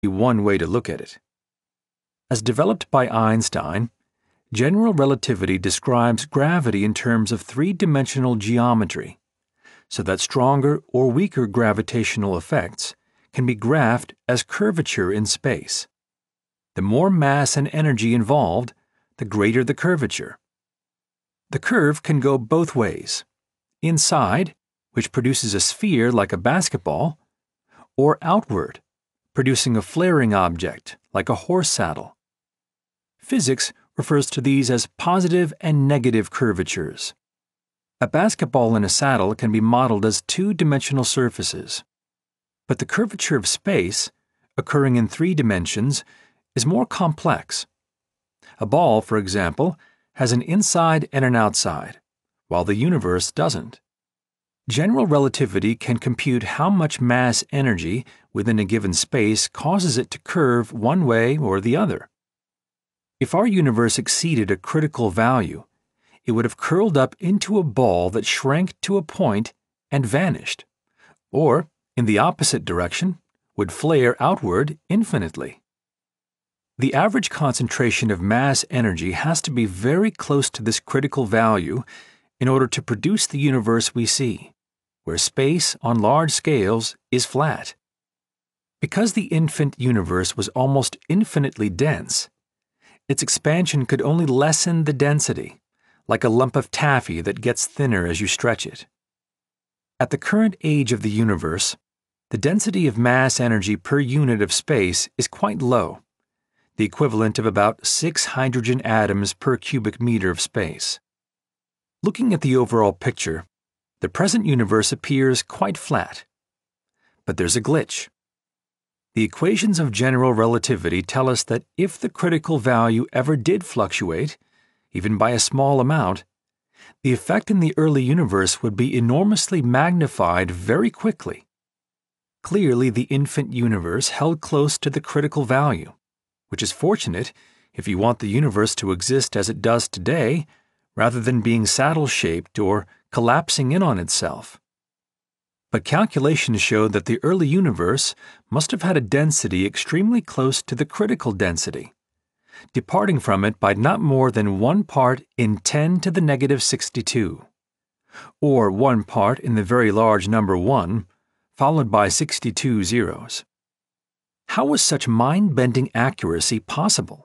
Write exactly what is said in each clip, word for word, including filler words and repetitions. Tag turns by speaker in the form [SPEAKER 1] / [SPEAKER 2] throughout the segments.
[SPEAKER 1] one way to look at it. As developed by Einstein, general relativity describes gravity in terms of three-dimensional geometry, so that stronger or weaker gravitational effects can be graphed as curvature in space. The more mass and energy involved, the greater the curvature. The curve can go both ways: inside, which produces a sphere like a basketball, or outward, producing a flaring object like a horse saddle. Physics refers to these as positive and negative curvatures. A basketball and a saddle can be modeled as two-dimensional surfaces, but the curvature of space, occurring in three dimensions, is more complex. A ball, for example, has an inside and an outside, while the universe doesn't. General relativity can compute how much mass energy within a given space causes it to curve one way or the other. If our universe exceeded a critical value, it would have curled up into a ball that shrank to a point and vanished, or, in the opposite direction, would flare outward infinitely. The average concentration of mass energy has to be very close to this critical value in order to produce the universe we see, where space on large scales is flat. Because the infant universe was almost infinitely dense, its expansion could only lessen the density, like a lump of taffy that gets thinner as you stretch it. At the current age of the universe, the density of mass energy per unit of space is quite low, the equivalent of about six hydrogen atoms per cubic meter of space. Looking at the overall picture, the present universe appears quite flat. But there's a glitch. The equations of general relativity tell us that if the critical value ever did fluctuate, even by a small amount, the effect in the early universe would be enormously magnified very quickly. Clearly, the infant universe held close to the critical value, which is fortunate if you want the universe to exist as it does today, rather than being saddle-shaped or collapsing in on itself. But calculations show that the early universe must have had a density extremely close to the critical density, departing from it by not more than one part in ten to the negative sixty-two, or one part in the very large number one, followed by sixty-two zeros. How was such mind-bending accuracy possible?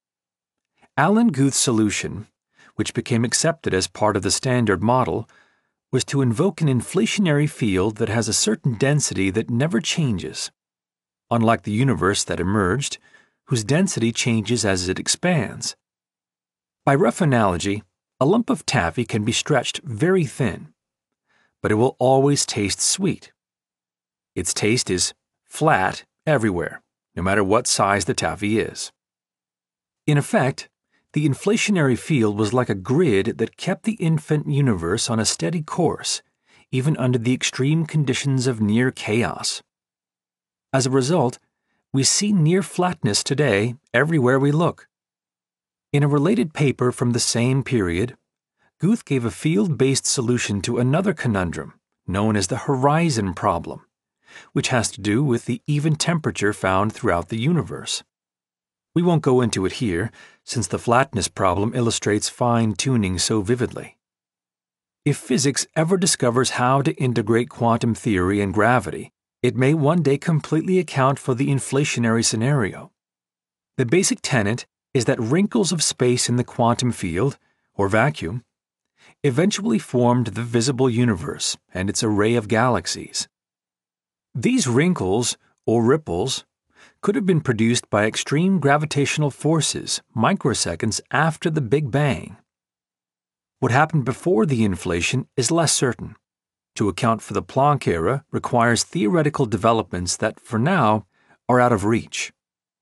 [SPEAKER 1] Alan Guth's solution, which became accepted as part of the Standard Model, was to invoke an inflationary field that has a certain density that never changes, unlike the universe that emerged, whose density changes as it expands. By rough analogy, a lump of taffy can be stretched very thin, but it will always taste sweet. Its taste is flat everywhere, no matter what size the taffy is. In effect, the inflationary field was like a grid that kept the infant universe on a steady course, even under the extreme conditions of near chaos. As a result, we see near flatness today everywhere we look. In a related paper from the same period, Guth gave a field-based solution to another conundrum known as the horizon problem, which has to do with the even temperature found throughout the universe. We won't go into it here, since the flatness problem illustrates fine-tuning so vividly. If physics ever discovers how to integrate quantum theory and gravity, it may one day completely account for the inflationary scenario. The basic tenet is that wrinkles of space in the quantum field, or vacuum, eventually formed the visible universe and its array of galaxies. These wrinkles, or ripples, could have been produced by extreme gravitational forces microseconds after the Big Bang. What happened before the inflation is less certain. To account for the Planck era requires theoretical developments that, for now, are out of reach.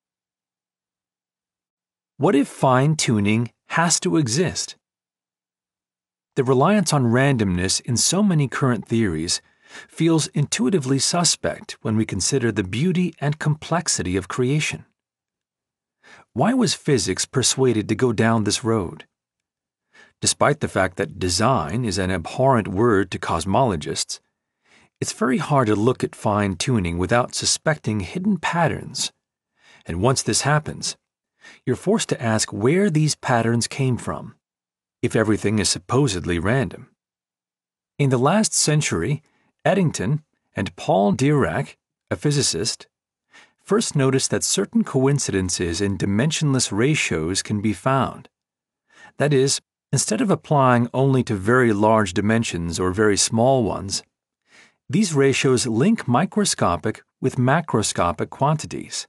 [SPEAKER 1] What if fine-tuning has to exist? The reliance on randomness in so many current theories feels intuitively suspect when we consider the beauty and complexity of creation. Why was physics persuaded to go down this road? Despite the fact that design is an abhorrent word to cosmologists, it's very hard to look at fine-tuning without suspecting hidden patterns, And once this happens, you're forced to ask where these patterns came from, if everything is supposedly random. In the last century, Eddington and Paul Dirac, a physicist, first noticed that certain coincidences in dimensionless ratios can be found. That is, instead of applying only to very large dimensions or very small ones, these ratios link microscopic with macroscopic quantities.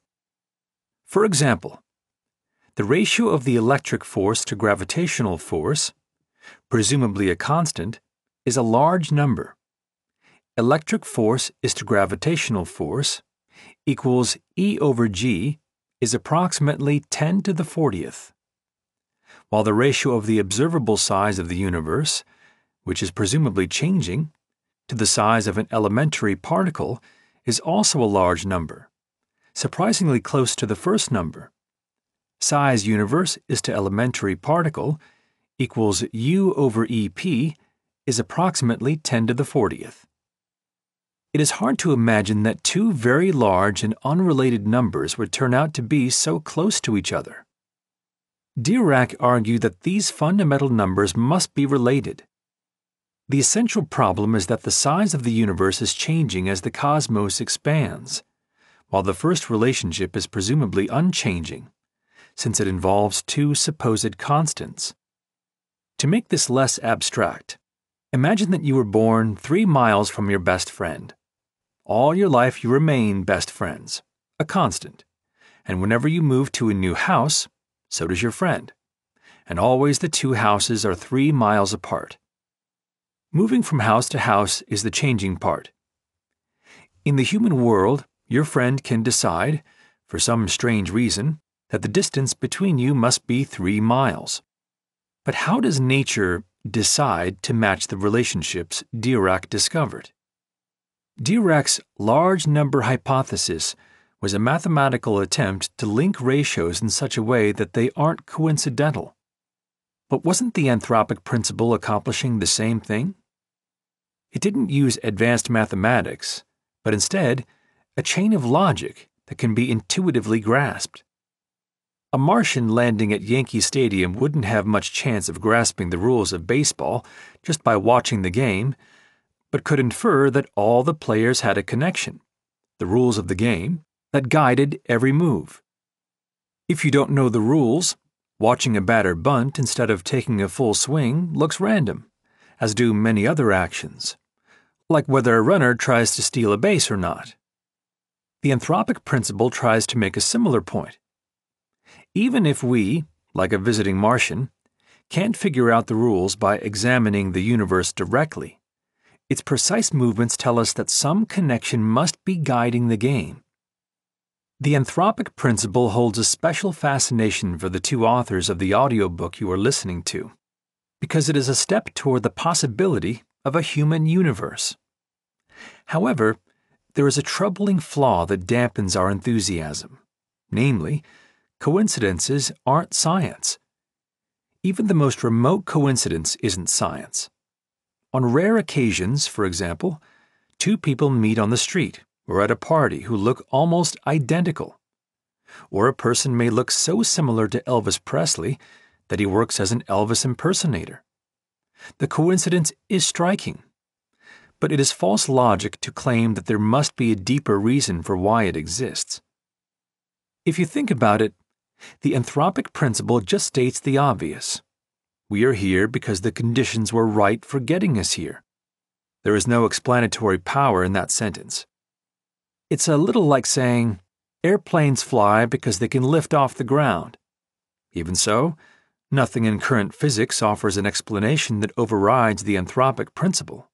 [SPEAKER 1] For example, the ratio of the electric force to gravitational force, presumably a constant, is a large number. Electric force is to gravitational force equals E over G is approximately ten to the fortieth, while the ratio of the observable size of the universe, which is presumably changing, to the size of an elementary particle is also a large number, surprisingly close to the first number. Size universe is to elementary particle equals U over E P is approximately ten to the fortieth. It is hard to imagine that two very large and unrelated numbers would turn out to be so close to each other. Dirac argued that these fundamental numbers must be related. The essential problem is that the size of the universe is changing as the cosmos expands, while the first relationship is presumably unchanging, since it involves two supposed constants. To make this less abstract, imagine that you were born three miles from your best friend. All your life you remain best friends, a constant, and whenever you move to a new house, so does your friend, and always the two houses are three miles apart. Moving from house to house is the changing part. In the human world, your friend can decide, for some strange reason, that the distance between you must be three miles. But how does nature decide to match the relationships Dirac discovered? Dirac's large number hypothesis was a mathematical attempt to link ratios in such a way that they aren't coincidental. But wasn't the anthropic principle accomplishing the same thing? It didn't use advanced mathematics, but instead a chain of logic that can be intuitively grasped. A Martian landing at Yankee Stadium wouldn't have much chance of grasping the rules of baseball just by watching the game, but could infer that all the players had a connection, the rules of the game, that guided every move. If you don't know the rules, watching a batter bunt instead of taking a full swing looks random, as do many other actions, like whether a runner tries to steal a base or not. The anthropic principle tries to make a similar point. Even if we, like a visiting Martian, can't figure out the rules by examining the universe directly, its precise movements tell us that some connection must be guiding the game. The anthropic principle holds a special fascination for the two authors of the audiobook you are listening to, because it is a step toward the possibility of a human universe. However, there is a troubling flaw that dampens our enthusiasm, namely, coincidences aren't science. Even the most remote coincidence isn't science. On rare occasions, for example, two people meet on the street or at a party who look almost identical. Or a person may look so similar to Elvis Presley that he works as an Elvis impersonator. The coincidence is striking, but it is false logic to claim that there must be a deeper reason for why it exists. If you think about it, the anthropic principle just states the obvious. We are here because the conditions were right for getting us here. There is no explanatory power in that sentence. It's a little like saying, airplanes fly because they can lift off the ground. Even so, nothing in current physics offers an explanation that overrides the anthropic principle.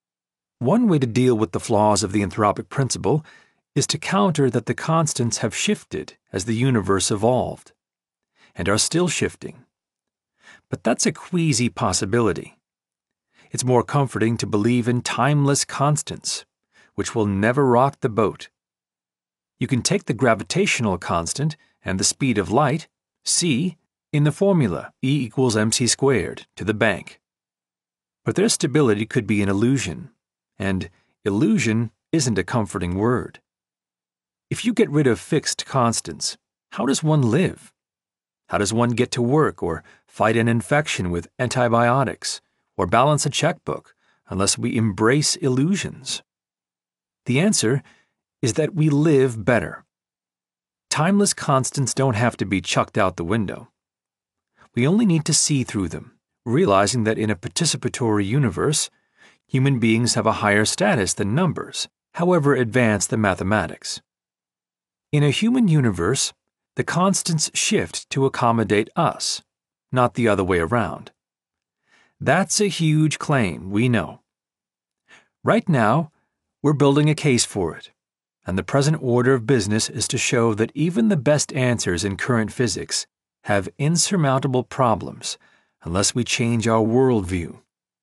[SPEAKER 1] One way to deal with the flaws of the anthropic principle is to counter that the constants have shifted as the universe evolved, and are still shifting. But that's a queasy possibility. It's more comforting to believe in timeless constants, which will never rock the boat. You can take the gravitational constant and the speed of light, c, in the formula E equals mc squared, to the bank. But their stability could be an illusion, and illusion isn't a comforting word. If you get rid of fixed constants, How does one live? How does one get to work or fight an infection with antibiotics or balance a checkbook unless we embrace illusions? The answer is that we live better. Timeless constants don't have to be chucked out the window. We only need to see through them, realizing that in a participatory universe, human beings have a higher status than numbers, however advanced the mathematics. In a human universe, the constants shift to accommodate us, not the other way around. That's a huge claim, we know. Right now, we're building a case for it, and the present order of business is to show that even the best answers in current physics have insurmountable problems unless we change our worldview.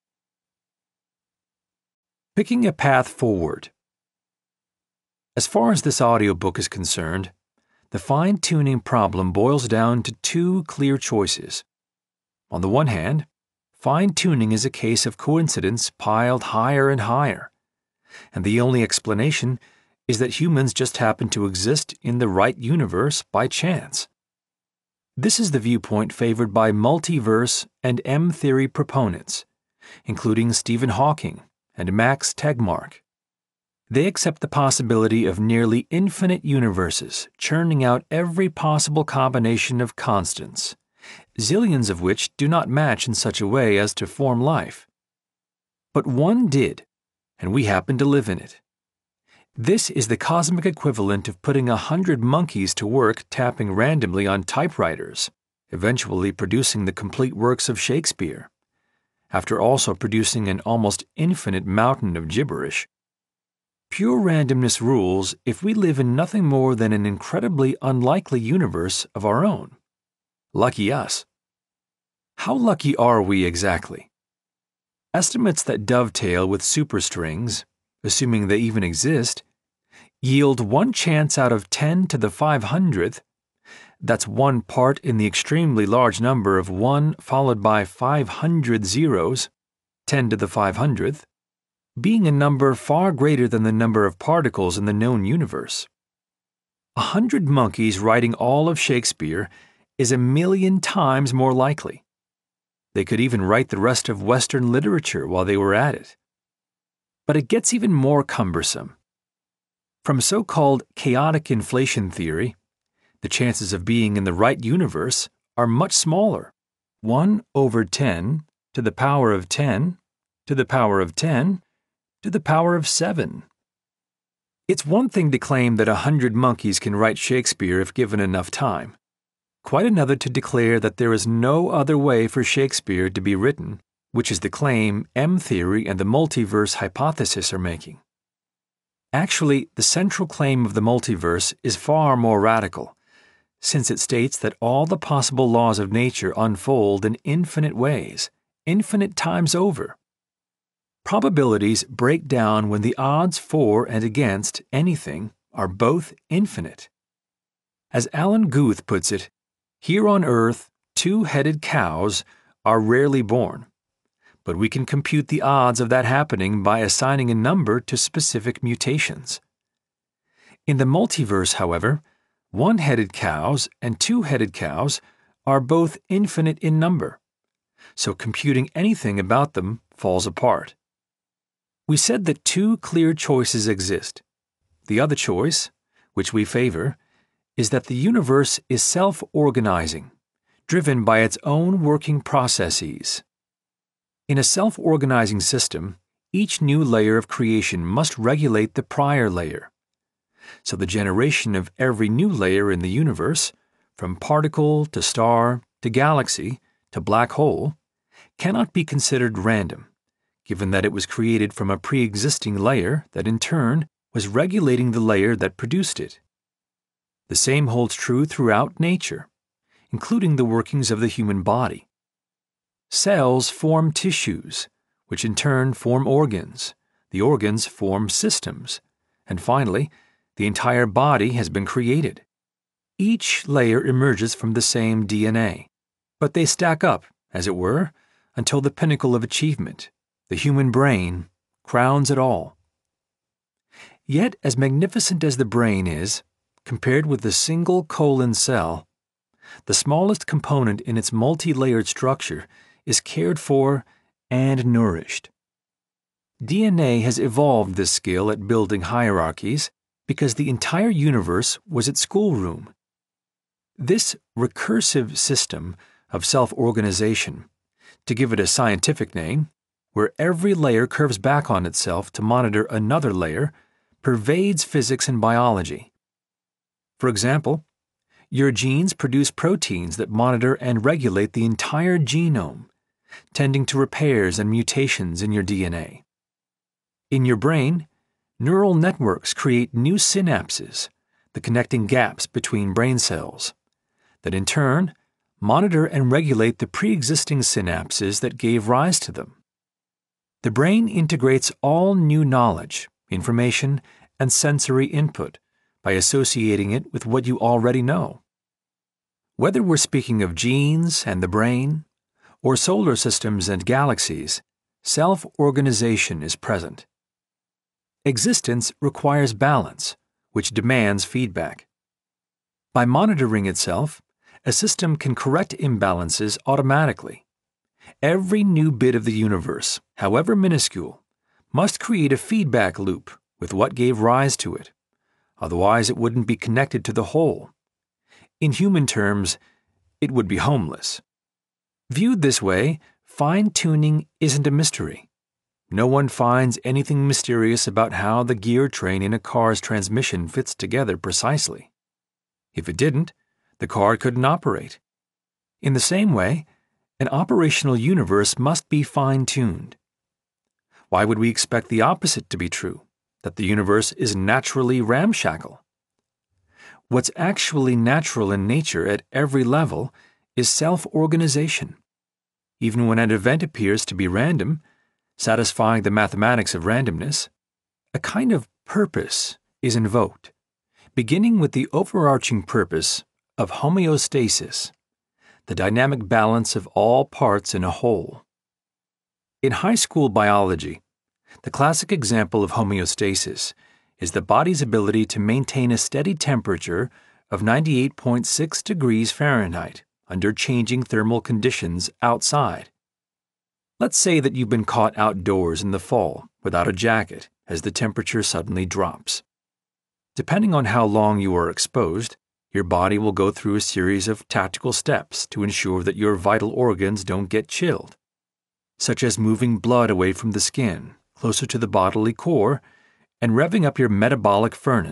[SPEAKER 1] Picking a path forward. As far as this audiobook is concerned, the fine-tuning problem boils down to two clear choices. On the one hand, fine-tuning is a case of coincidence piled higher and higher, and the only explanation is that humans just happen to exist in the right universe by chance. This is the viewpoint favored by multiverse and M-theory proponents, including Stephen Hawking and Max Tegmark. They accept the possibility of nearly infinite universes churning out every possible combination of constants, zillions of which do not match in such a way as to form life. But one did, and we happen to live in it. This is the cosmic equivalent of putting a hundred monkeys to work tapping randomly on typewriters, eventually producing the complete works of Shakespeare, after also producing an almost infinite mountain of gibberish. Pure randomness rules if we live in nothing more than an incredibly unlikely universe of our own. Lucky us. How lucky are we exactly? Estimates that dovetail with superstrings, assuming they even exist, yield one chance out of ten to the five hundredth, that's one part in the extremely large number of one followed by five hundred zeros, ten to the five hundredth, being a number far greater than the number of particles in the known universe. A hundred monkeys writing all of Shakespeare is a million times more likely. They could even write the rest of Western literature while they were at it. But it gets even more cumbersome. From so-called chaotic inflation theory, the chances of being in the right universe are much smaller, one over ten to the power of ten to the power of ten to the power of seven. It's one thing to claim that a hundred monkeys can write Shakespeare if given enough time, quite another to declare that there is no other way for Shakespeare to be written, which is the claim M-theory and the multiverse hypothesis are making. Actually, the central claim of the multiverse is far more radical, since it states that all the possible laws of nature unfold in infinite ways, infinite times over. Probabilities break down when the odds for and against anything are both infinite. As Alan Guth puts it, here on Earth, two-headed cows are rarely born, but we can compute the odds of that happening by assigning a number to specific mutations. In the multiverse, however, one-headed cows and two-headed cows are both infinite in number, so computing anything about them falls apart. We said that two clear choices exist. The other choice, which we favor, is that the universe is self-organizing, driven by its own working processes. In a self-organizing system, each new layer of creation must regulate the prior layer. So the generation of every new layer in the universe, from particle to star to galaxy to black hole, cannot be considered random, given that it was created from a pre-existing layer that in turn was regulating the layer that produced it. The same holds true throughout nature, including the workings of the human body. Cells form tissues, which in turn form organs. The organs form systems. And finally, the entire body has been created. Each layer emerges from the same D N A, but they stack up, as it were, until the pinnacle of achievement, the human brain, crowns it all. Yet, as magnificent as the brain is, compared with the single colon cell, the smallest component in its multi-layered structure is cared for and nourished. D N A has evolved this skill at building hierarchies because the entire universe was its schoolroom. This recursive system of self-organization, to give it a scientific name, where every layer curves back on itself to monitor another layer, pervades physics and biology. For example, your genes produce proteins that monitor and regulate the entire genome, tending to repairs and mutations in your D N A. In your brain, neural networks create new synapses, the connecting gaps between brain cells, that in turn monitor and regulate the pre-existing synapses that gave rise to them. The brain integrates all new knowledge, information, and sensory input by associating it with what you already know. Whether we're speaking of genes and the brain, or solar systems and galaxies, self-organization is present. Existence requires balance, which demands feedback. By monitoring itself, a system can correct imbalances automatically. Every new bit of the universe, however minuscule, must create a feedback loop with what gave rise to it. Otherwise, it wouldn't be connected to the whole. In human terms, it would be homeless. Viewed this way, fine-tuning isn't a mystery. No one finds anything mysterious about how the gear train in a car's transmission fits together precisely. If it didn't, the car couldn't operate. In the same way, an operational universe must be fine-tuned. Why would we expect the opposite to be true, that the universe is naturally ramshackle? What's actually natural in nature at every level is self-organization. Even when an event appears to be random, satisfying the mathematics of randomness, a kind of purpose is invoked, beginning with the overarching purpose of homeostasis, the dynamic balance of all parts in a whole. In high school biology, the classic example of homeostasis is the body's ability to maintain a steady temperature of ninety-eight point six degrees Fahrenheit under changing thermal conditions outside. Let's say that you've been caught outdoors in the fall without a jacket as the temperature suddenly drops. Depending on how long you are exposed, your body will go through a series of tactical steps to ensure that your vital organs don't get chilled, such as moving blood away from the skin, closer to the bodily core, and revving up your metabolic furnace.